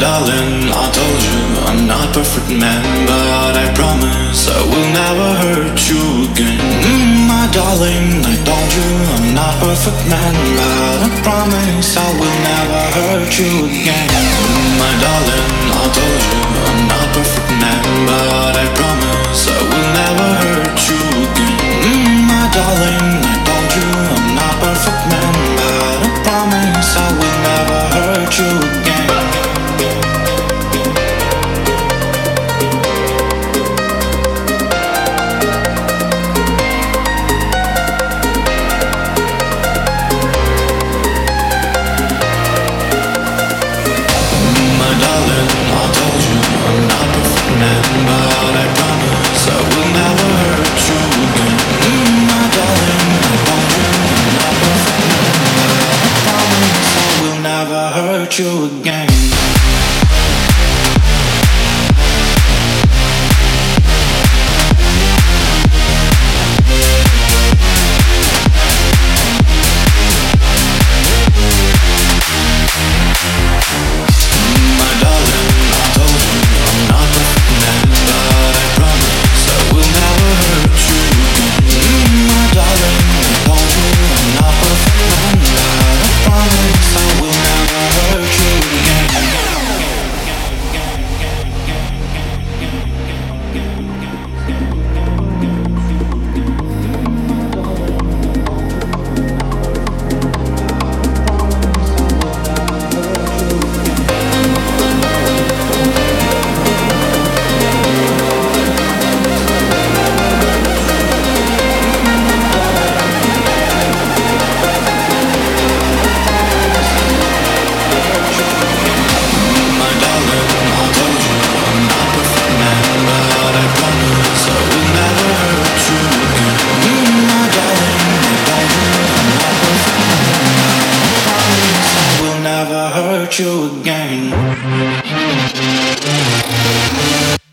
darling, I told you I'm not perfect man, but I promise I will never hurt you again. My darling, I told you I'm not perfect man, but I promise I will never hurt you again. My darling, I told you I'm not perfect man, but I promise I will never hurt you again. My darling, I told you I'm not perfect man, but I promise I will never hurt you again. Hurt you again. Hurt you again.